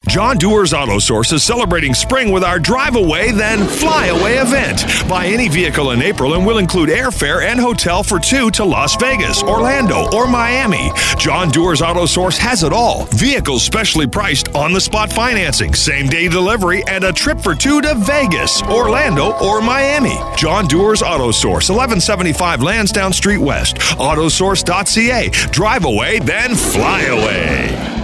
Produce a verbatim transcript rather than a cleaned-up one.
John Deere's Auto Source is celebrating spring with our Drive Away, Then Fly Away event. Buy any vehicle in April and we'll include airfare and hotel for two to Las Vegas, Orlando, or Miami. John Deere's Auto Source has it all. Vehicles specially priced on-the-spot financing, same-day delivery, and a trip for two to Vegas, Orlando, or Miami. John Deere's Auto Source, eleven seventy-five Lansdowne Street West, autosource dot c a. Drive away, then fly away.